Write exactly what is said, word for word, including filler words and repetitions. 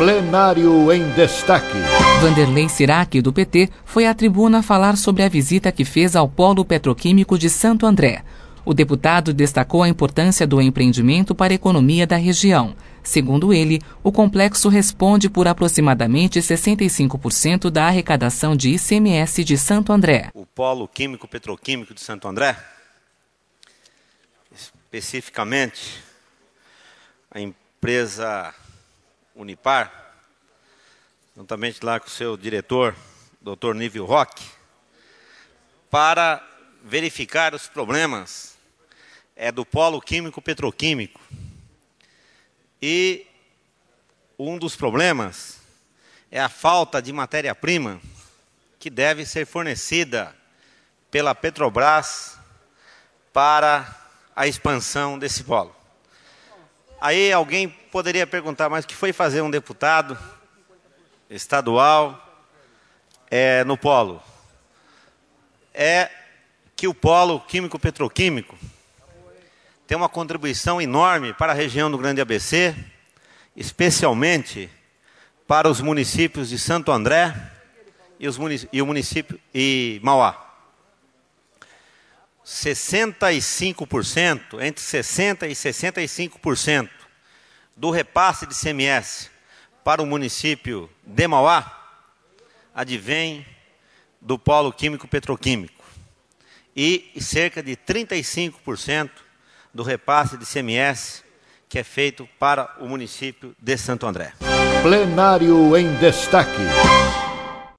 Plenário em destaque. Vanderlei Sirac, do P T, foi à tribuna falar sobre a visita que fez ao Polo Petroquímico de Santo André. O deputado destacou a importância do empreendimento para a economia da região. Segundo ele, o complexo responde por aproximadamente sessenta e cinco por cento da arrecadação de I C M S de Santo André. O Polo Químico Petroquímico de Santo André, especificamente a empresa Unipar, juntamente lá com o seu diretor, doutor Nível Roque, para verificar os problemas é, do Polo Químico Petroquímico. E um dos problemas é a falta de matéria-prima que deve ser fornecida pela Petrobras para a expansão desse polo. Aí alguém poderia perguntar, mas o que foi fazer um deputado estadual é, no polo? É que o Polo Químico Petroquímico tem uma contribuição enorme para a região do Grande A B C, especialmente para os municípios de Santo André e, os munic e o município e Mauá. sessenta e cinco por cento, entre sessenta e sessenta e cinco por cento do repasse de I C M S para o município de Mauá advém do Polo Químico Petroquímico e cerca de trinta e cinco por cento do repasse de I C M S que é feito para o município de Santo André. Plenário em destaque.